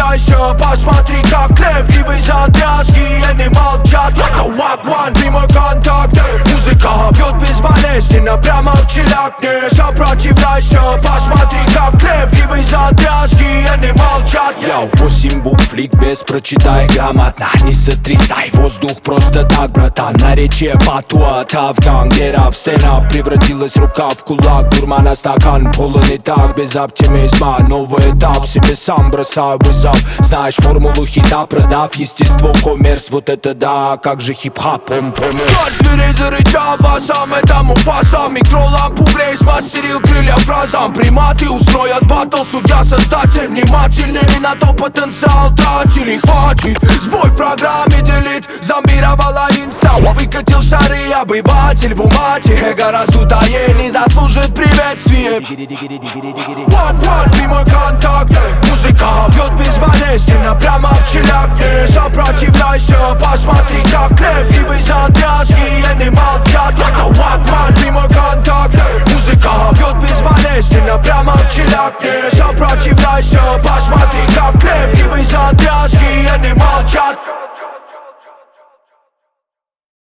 сопротивляйся, посмотри, как клевливый задрязги, они молчат. Это вагван, прямой контакт. Музыка бьет безболезненно, прямо в челяк. Не сопротивляйся, посмотри, как клевливый задрязги, они молчат. Йоу, 8 букв, ликбез, прочитай грамотно. Не сотрясай воздух просто так, братан. Наречие патуа, тавган, герап, стенап. Превратилась рука в кулак, дурмана стакан полон и так, без оптимизма. Новый этап, себе сам бросаю вызов. Знаешь формулу хита, продав естество, коммерс. Вот это да, как же хип-хап, он помер. Царь зверей зарычал басом, это Муфаса. Микролампу Грей смастерил крылья фразам. Приматы устроят батл, судья создатель. Внимательный на то потенциал тратили. Хватит, сбой в программе делит. Зомбировала инста, выкатил шары. Обыватель в умате, эго раздутое не заслужит приветствия. Вагван, прямой контакт. Музыка бьет безболезненно, прямо в челяк. Не сопротивляйся, посмотри, как клевливый задрязги, они молчат. Это вагван, прямой контакт. Музыка бьет безболезненно, прямо в челяк. Не сопротивляйся, посмотри, как клевливый задрязги, они молчат.